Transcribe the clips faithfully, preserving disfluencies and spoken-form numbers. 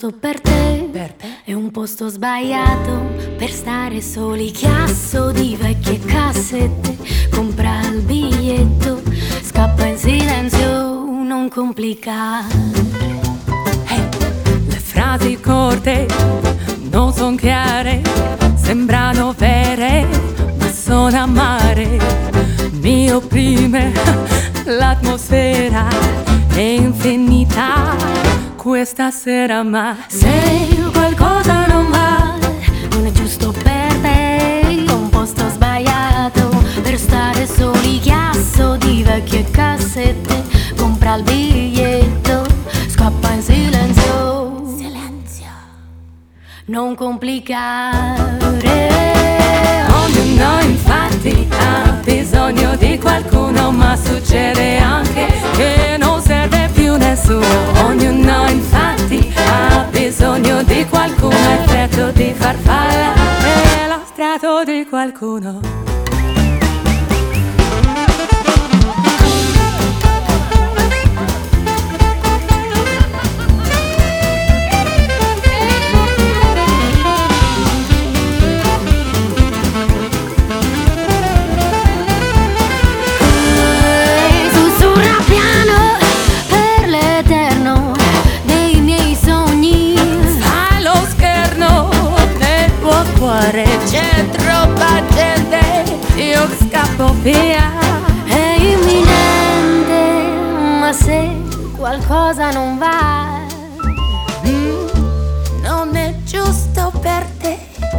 posto per te, Per te? è un posto sbagliato per stare soli. Chiasso di vecchie cassette, compra il biglietto, scappa in silenzio, non complica. Hey, le frasi corte non son chiare, sembrano vere, ma sono amare. Mi opprime l'atmosfera, è infinita questa sera, ma se qualcosa non va, non è giusto per te, un posto sbagliato per stare soli. Chiasso di vecchie cassette, compra il biglietto, scappa in silenzio, silenzio, non complicare. ognuno infatti ha bisogno di qualcuno, ma succede anche che non serve più nessuno. Ognuno infatti ha bisogno di qualcuno, effetto di farfalla è lo strato di qualcuno. C'è troppa gente, io scappo via. È imminente, ma se qualcosa non va, mm, non è giusto per te,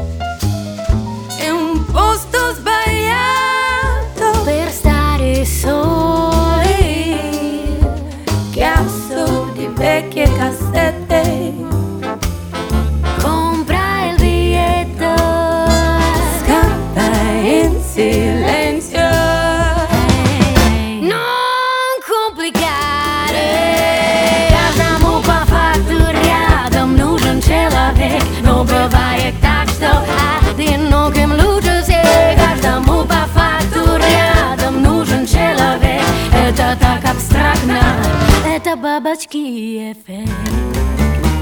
è un posto sbagliato per stare soli. Chiasso di vecchie cassette, silenzio, non complicare. Каждому по факту рядом нужен человек, но бывает так, что одиноким лучше всех. Каждому по факту рядом нужен человек. Это так абстрактно, это бабочки эффект.